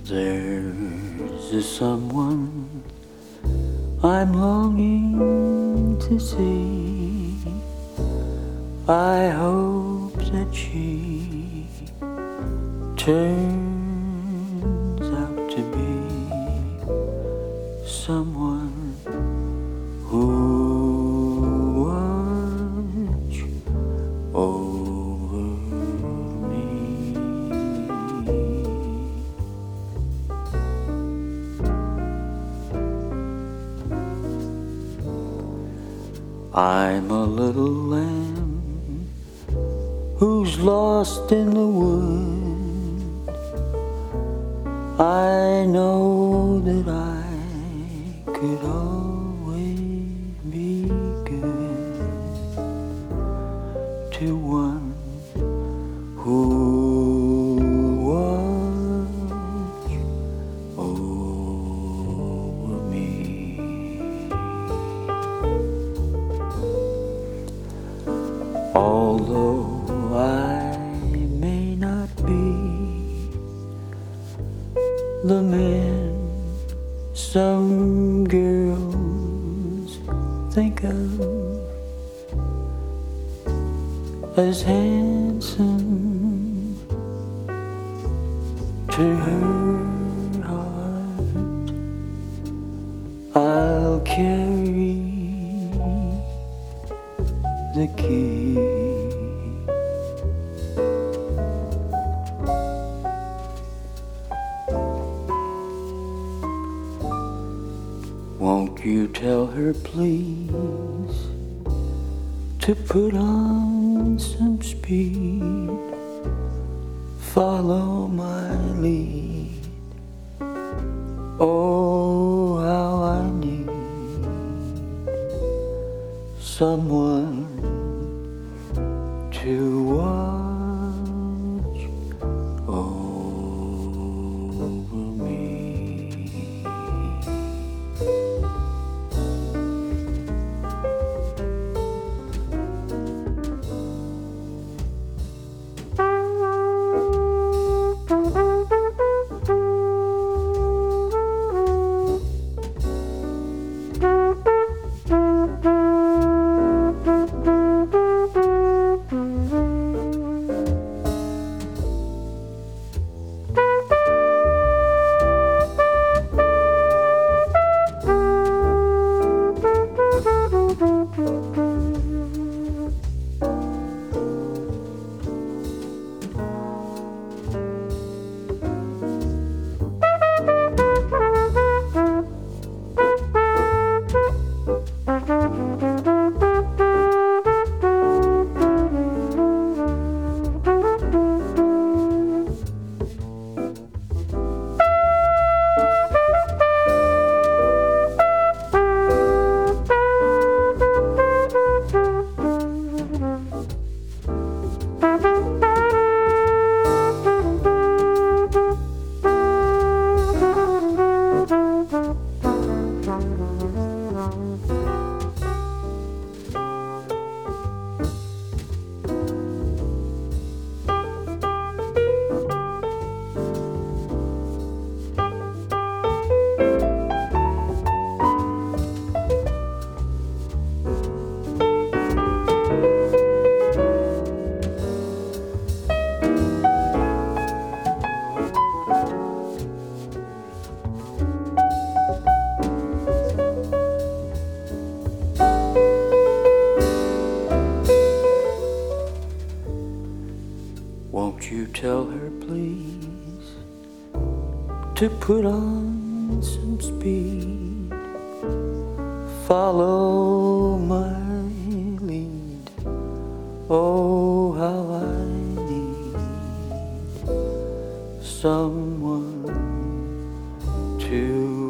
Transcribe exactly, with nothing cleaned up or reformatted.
There's a someone I'm longing to see. I hope that she turns out to be someone who watch over me. I'm a little lamb who's lost in the wood. I know that I could always be good to one who watch over me. Although I may not be the man some girls think of as handsome, to her heart I'll carry the key. Won't you tell her please to put on some speed, follow my lead. Oh, how I need someone to watch over me. Won't you tell her please to put on some speed, follow my lead. Oh, how I need someone to